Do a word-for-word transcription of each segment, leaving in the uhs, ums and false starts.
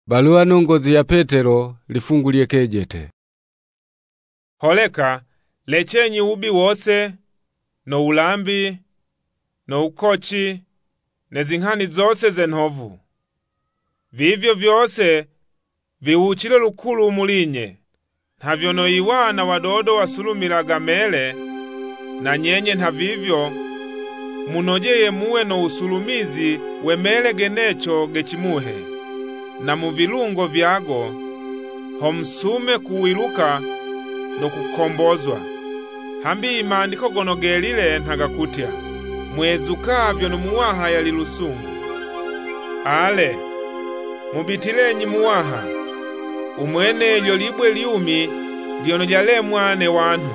Balua nongozi ya Petero lifungulie kejete. Holeka lechenyi ubi wose, no ulambi, no ukochi, ne zinghani zose zenhovu. Vivyo vyose viuchile lukulu mulinye, havyo no iwana wadodo wasulumiraga mele, na nyenye nhavivyo munojeye muwe no usulumizi wemele genecho gechimuhe, na muvilungo vyago homsume kuwiluka no kukombozwa. Hambi imandiko gonogelile ntagakutya, mwezukavyo no muwaha yali lusungu. Ale, mubitilenyi muwaha, umwene ilyo libwe liumi lyono jalemwa ne wantu.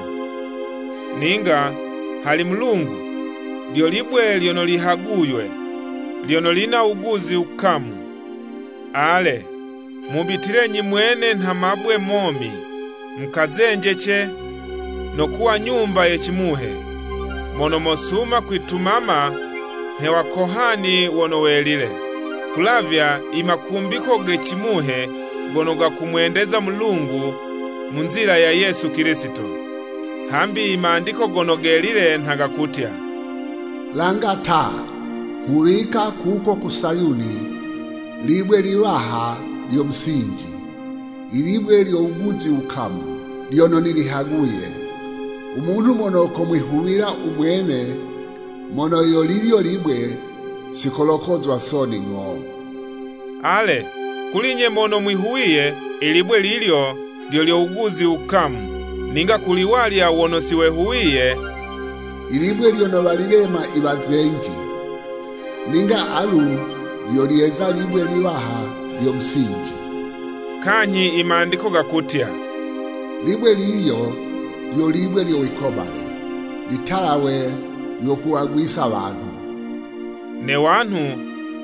Ninga hali Mulungu lyo libwe lyono lihaguywe, lyono lina uguzi ukamu. Ale, mubitilenyi mwene nhamabwe momi, mkazenjeche no kuwa nyumba yechimuhe, mono mosuma kwitumama hewa kohani wono welile, kulavya imakumbiko gechimuhe gono gakumwendeza Mulungu munzira ya Yesu Kristo. Hambi imandiko gono gelile ntagakutya, langa ta hulika kuko kusayuni libwe liwaha lyo msinji, ilibwe lyo uguzi ukamu lyono nilihaguye. Umuntu mono komwihuwira umwene mono yo lilyo libwe sikolokozwa soni ng'o. Ale, kulinye mono mwihuwiye ilibwe lilyo lyo lyo uguzi ukamu, ninga kuliwalya wono siwehuwiye ilibwe lyono balilema ibazenji, ninga alu lyo lieza libwe liwaha lyo msinji. Kanyi imandiko gakutya, libwe lilyo lyo libwe lyo wikobale, litalawe lyo kuwagwisa abantu. Ne wantu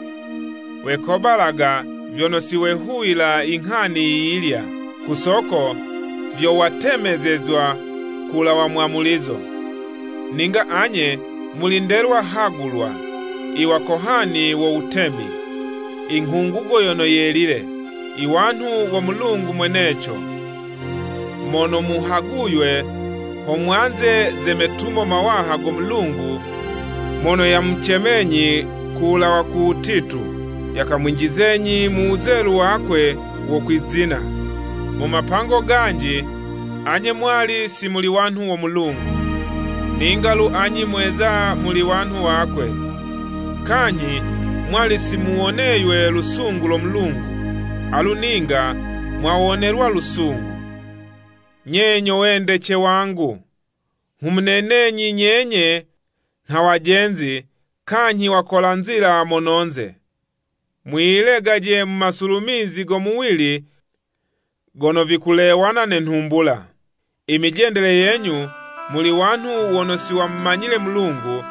wekobalaga vyono siwehuwila inghani ilya, kusoko vyo watemezezwa kula wa mwamulizo. Ninga anye mulinderwa hagulwa iwa kohani wo utemi, inghungugo yono yelile, iwantu wa Mulungu mwenecho, mono muhaguywe homwanze zemetumo mawaha go Mulungu, mono ya mchemenyi kula wa kuutitu, yakamwinjizenyi muuzelu wakwe wo kwizina. Mu mapango ganji anye mwali si muli wantu wa Mulungu, ningalu anyi mweza muli wantu wakwe. Kanyi mwali simuoneywe lusungu lo Mulungu, aluninga mwaonerwa lusungu. Nyenyo wendeche wangu, humnenenyi nyenye nhawajenzi, kanyi wakola nzira mononze. Mwilegaje mmasulumizi go muwili gono vikulewana ne ntumbula. Imijendele yenyu muli wantu wono siwa mmanyile Mulungu,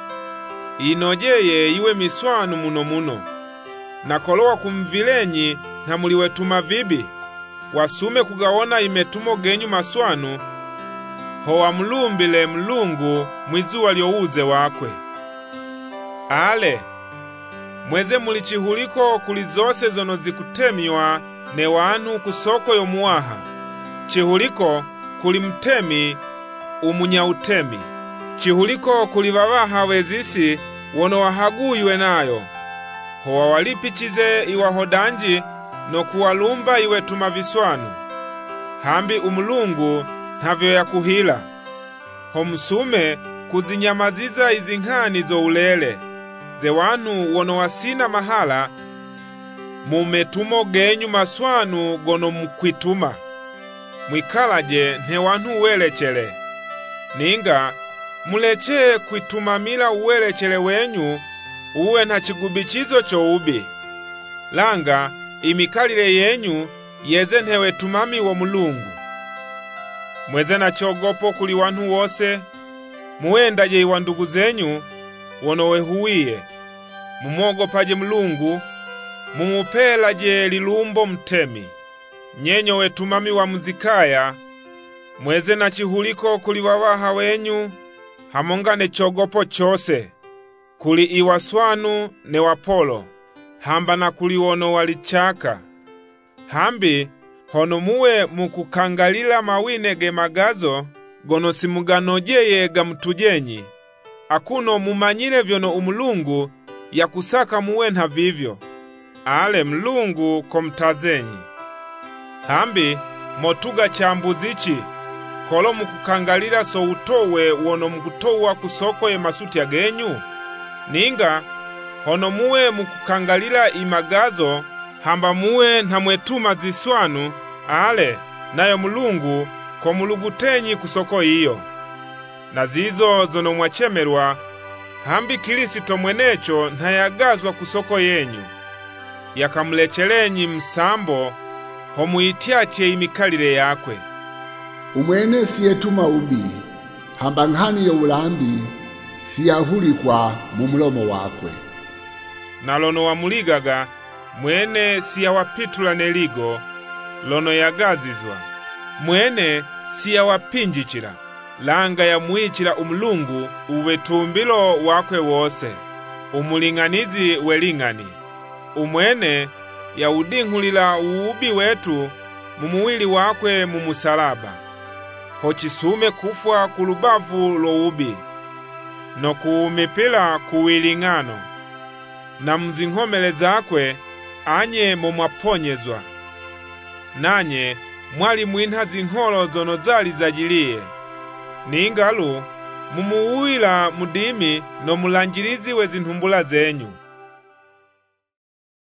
inojeye iwe miswanu muno muno. Nakolowa kumvilenyi na muliwetuma vibi, wasume kugawona imetumo genyu maswanu, hoa mulumbile Mulungu mwizuwa lyouze wakwe. Ale, mweze mulichihuliko kulizose zono zikutemywa ne wantu kusoko yo muwaha, chihuliko kuli mtemi umunya utemi, chihuliko kuli wawaha wezisi wono wahaguywe nayo, hoa walipichize iwa hodanji no kuwalumba iwe tumaviswanu. Hambi umulungu havyo ya kuhila, homsume kuzinyamaziza izinghani zo ulele, ze wanu wono wasina mahala, mumetumo genyu maswanu gono mkwituma. Mwikalaje ne wantu uwelechele, ninga muleche kwitumamila uwelechele wenyu uwe na chigubichizo cho ubi. Langa imikalile yenyu yeze nhewe tumami wa Mulungu. Mweze na chogopo kuli wantu wose, muendaje iwa ndugu zenyu wono wehuwiye. Mumogopaje Mulungu, mumupelaje lilumbo mtemi. Nyenyo wetumami wa muzikaya, mweze na chihuliko kuli wawaha wenyu, hamongane chogopo chose, kuli iwaswanu ne wapolo, hamba na kuli wono walichaka. hambi hono muwe mukukangalila mawine ge magazo gono simuganojeye gamutujenyi, akuno mumanyile vyono umulungu ya kusaka muwe nha vivyo, ale mlungu komtazenyi. Hambi motuga chambuzichi kolo mukukangalila so utowe wono mukutowa kusoko ye masuti ya genyu, ninga hono muwe mukukangalila imagazo hamba muwe nhamwetuma ziswanu, ale nayo mulungu komulugutenyi kusoko iyo. Na zizo zono mwachemerwa, hambi Kilisito mwenecho ntayagazwa kusoko yenyu, yakamlechelenyi msambo homuitiatie imikalile yakwe. Umwene siyetuma ubi, hamba nghani ya ulambi siyahulikwa mu mulomo wakwe. Na lono wamuligaga, mwene siyawapitula neligo, lono yagazizwa. Mwene siyawapinjichira, langa ya muichira umulungu uwetumbilo wakwe wose, umuling'anizi weling'ani. Umwene ya udinghulila uubi wetu mumuwili wakwe mumusalaba, hochisume kufwa kulubavu lo ubi, no kuumipila kuwiling'ano, na mzinghomele zakwe anye momwaponyezwa. Nanye mwali mwinha zingholo zono zali zajiliye, ningalu mumuwila mudimi no mulangilizi we zinhumbula zenyu.